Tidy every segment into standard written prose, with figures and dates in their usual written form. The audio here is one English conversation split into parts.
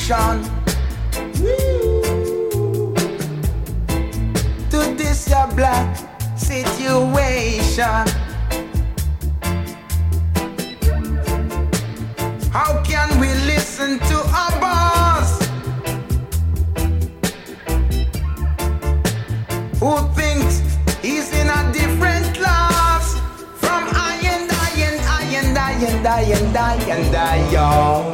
solution to this your black situation. How can we listen to our boss who thinks he's in a different class from I and I and I and I and I and I and I, yo.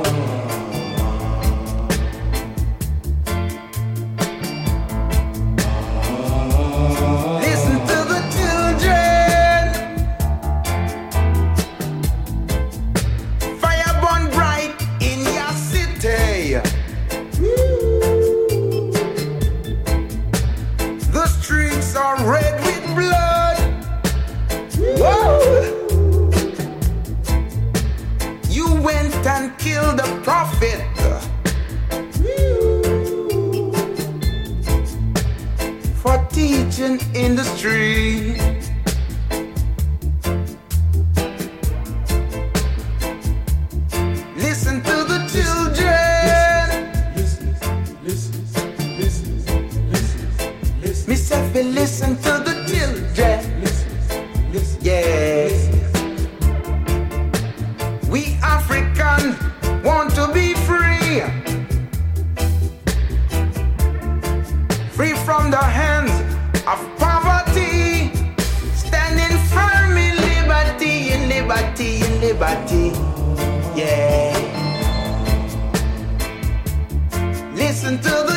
Listen to the children. Fire burn bright in your city. The streets are red with blood. Whoa! You went and killed the prophet. For teaching in the street. Listen to the children. Me say fi listen to the children. Yeah. We African want to be free. Free from the hands of poverty. Standing firm in liberty, in liberty, in liberty. Yeah. Listen to the